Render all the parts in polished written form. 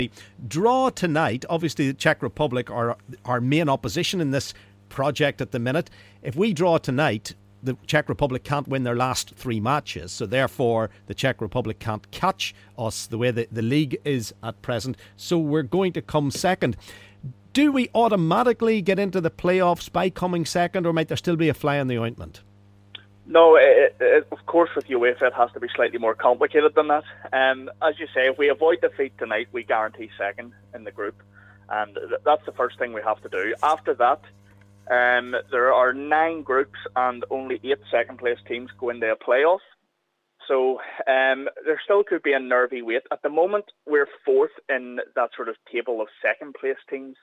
Draw tonight. Obviously, the Czech Republic are our main opposition in this project at the minute. If we draw tonight, the Czech Republic can't win their last 3 matches, so therefore the Czech Republic can't catch us the way that the league is at present, so we're going to come second. Do we automatically get into the playoffs by coming second, or might there still be a fly in the ointment? No, of course with UEFA it has to be slightly more complicated than that. As you say, if we avoid defeat tonight, we guarantee second in the group, and that's the first thing we have to do. After that, there are 9 groups and only 8 second place teams go into a playoff. So there still could be a nervy wait. At the moment, we're 4th in that sort of table of second place teams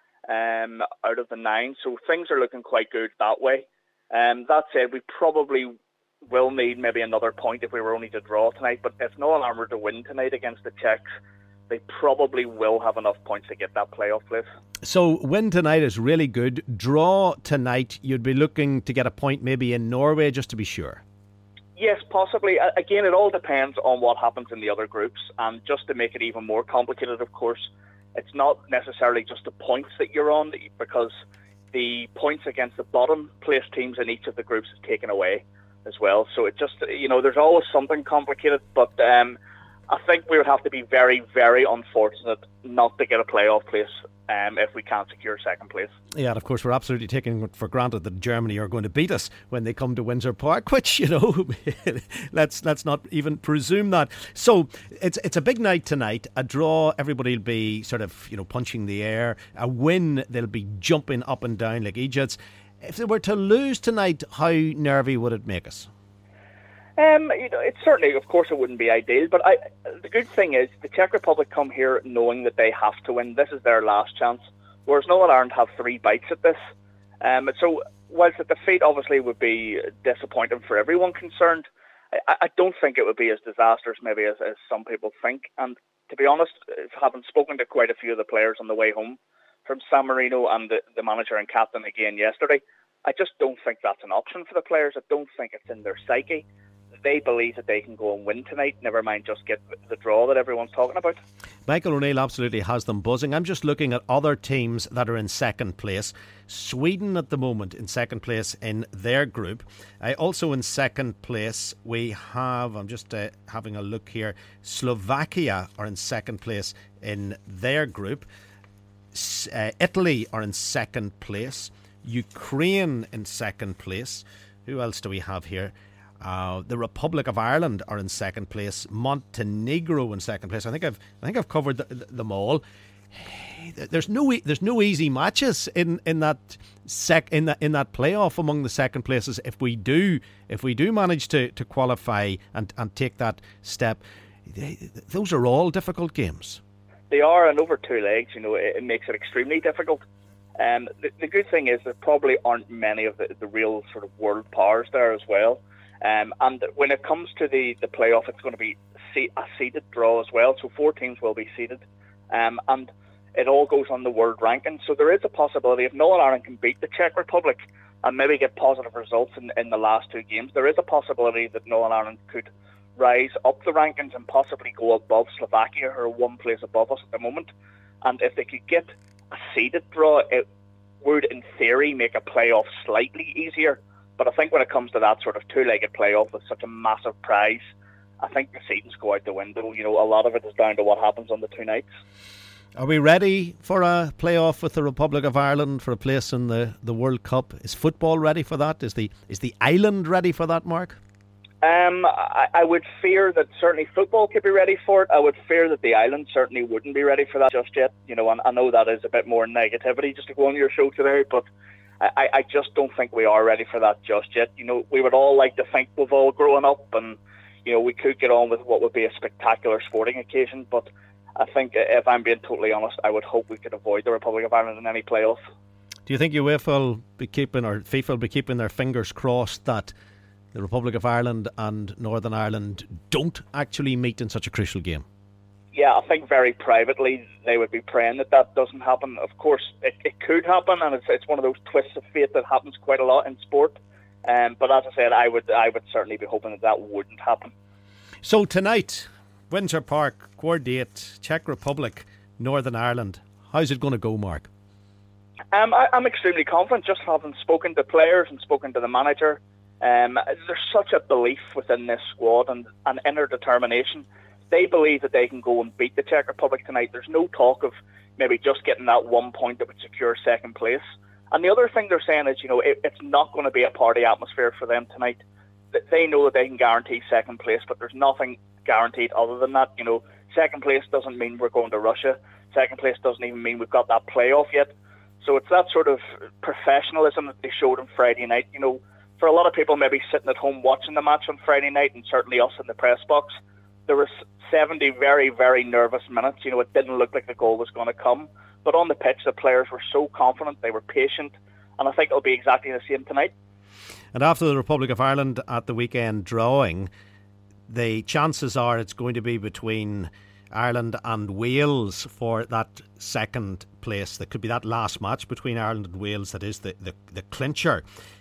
out of the 9. So things are looking quite good that way. That said, we probably will need maybe another point if we were only to draw tonight. But if Northern Ireland were to win tonight against the Czechs, they probably will have enough points to get that playoff place. So win tonight is really good. Draw tonight, you'd be looking to get a point maybe in Norway, just to be sure. Yes, possibly. Again, it all depends on what happens in the other groups. And just to make it even more complicated, of course, it's not necessarily just the points that you're on, because the points against the bottom place teams in each of the groups is taken away as well. So it just, there's always something complicated, but I think we would have to be very, very unfortunate not to get a playoff place if we can't secure second place. Yeah, and of course we're absolutely taking it for granted that Germany are going to beat us when they come to Windsor Park, which, let's not even presume that. So it's a big night tonight. A draw, everybody will be sort of, punching the air. A win, they'll be jumping up and down like idiots. If they were to lose tonight, how nervy would it make us? It's certainly, of course, it wouldn't be ideal, but the good thing is the Czech Republic come here knowing that they have to win. This is their last chance, whereas Northern Ireland have 3 bites at this. So whilst the defeat obviously would be disappointing for everyone concerned, I don't think it would be as disastrous maybe as some people think. And to be honest, having spoken to quite a few of the players on the way home from San Marino and the manager and captain again yesterday, I just don't think that's an option for the players. I don't think it's in their psyche. They believe that they can go and win tonight, never mind just get the draw that everyone's talking about. Michael O'Neill absolutely has them buzzing. I'm just looking at other teams that are in second place. Sweden at the moment in second place in their group. Also in second place we have, I'm just having a look here, Slovakia are in second place in their group. Italy are in second place. Ukraine in second place. Who else do we have here? The Republic of Ireland are in second place. Montenegro in second place. I think I've covered them all. There's no easy matches in that playoff among the second places. If we do manage to qualify and take that step, those are all difficult games. They are, and over 2 legs, it makes it extremely difficult. The good thing is there probably aren't many of the real sort of world powers there as well. And when it comes to the playoff, it's going to be a seeded draw as well. So 4 teams will be seeded. And it all goes on the world ranking. So there is a possibility if Northern Ireland can beat the Czech Republic and maybe get positive results in the last 2 games, there is a possibility that Northern Ireland could rise up the rankings and possibly go above Slovakia, who are 1 place above us at the moment. And if they could get a seeded draw, it would, in theory, make a playoff slightly easier. But I think when it comes to that sort of 2-legged playoff with such a massive prize, I think the seedings go out the window. A lot of it is down to what happens on the 2 nights. Are we ready for a playoff with the Republic of Ireland for a place in the World Cup? Is football ready for that? Is the island ready for that, Mark? I would fear that certainly football could be ready for it. I would fear that the island certainly wouldn't be ready for that just yet. And I know that is a bit more negativity just to go on your show today, but I just don't think we are ready for that just yet. We would all like to think we've all grown up and, we could get on with what would be a spectacular sporting occasion. But I think, if I'm being totally honest, I would hope we could avoid the Republic of Ireland in any playoff. Do you think UEFA will be keeping, or FIFA will be keeping their fingers crossed that the Republic of Ireland and Northern Ireland don't actually meet in such a crucial game? Yeah, I think very privately they would be praying that doesn't happen. Of course, it could happen, and it's one of those twists of fate that happens quite a lot in sport. But as I said, I would certainly be hoping that wouldn't happen. So tonight, Windsor Park, Quart 8, Czech Republic Northern Ireland. How's it going to go, Mark? I'm extremely confident, just having spoken to players and spoken to the manager. There's such a belief within this squad and an inner determination. They believe that they can go and beat the Czech Republic tonight. There's no talk of maybe just getting that 1 point that would secure second place. And the other thing they're saying is, it's not going to be a party atmosphere for them tonight. They know that they can guarantee second place, but there's nothing guaranteed other than that. Second place doesn't mean we're going to Russia. Second place doesn't even mean we've got that playoff yet. So it's that sort of professionalism that they showed on Friday night. For a lot of people maybe sitting at home watching the match on Friday night, and certainly us in the press box, there was 70 very, very nervous minutes. It didn't look like the goal was going to come. But on the pitch, the players were so confident, they were patient, and I think it'll be exactly the same tonight. And after the Republic of Ireland at the weekend drawing, the chances are it's going to be between Ireland and Wales for that second place. There could be that last match between Ireland and Wales that is the clincher.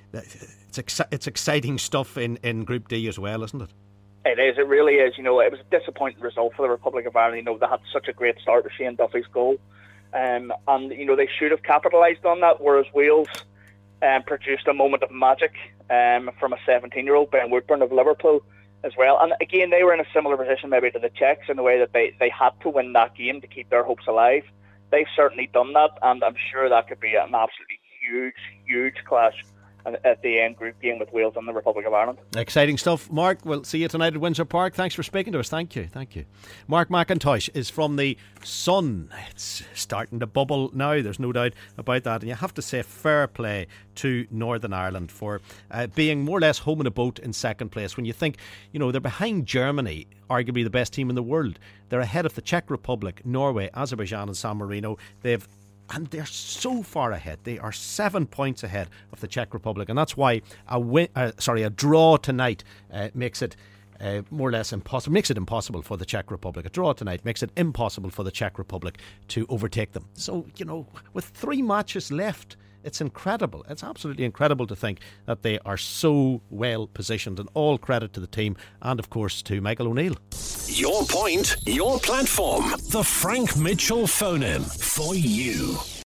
It's exciting stuff in Group D as well, isn't it? It is, it really is. It was a disappointing result for the Republic of Ireland. They had such a great start with Shane Duffy's goal. And they should have capitalised on that, whereas Wales produced a moment of magic from a 17-year-old, Ben Woodburn of Liverpool as well. And again, they were in a similar position maybe to the Czechs in the way that they had to win that game to keep their hopes alive. They've certainly done that, and I'm sure that could be an absolutely huge, huge clash at the end group game with Wales and the Republic of Ireland. Exciting stuff. Mark, we'll see you tonight at Windsor Park. Thanks for speaking to us. Thank you. Mark McIntosh is from the Sun. It's starting to bubble now, there's no doubt about that, and you have to say fair play to Northern Ireland for being more or less home in a boat in second place. When you think, they're behind Germany, arguably the best team in the world. They're ahead of the Czech Republic, Norway, Azerbaijan and San Marino. And they're so far ahead. They are 7 points ahead of the Czech Republic, and that's why a draw tonight makes it more or less impossible. Makes it impossible for the Czech Republic. A draw tonight makes it impossible for the Czech Republic to overtake them. So with 3 matches left, it's incredible. It's absolutely incredible to think that they are so well positioned, and all credit to the team and of course to Michael O'Neill. Your point, your platform. The Frank Mitchell phone-in for you.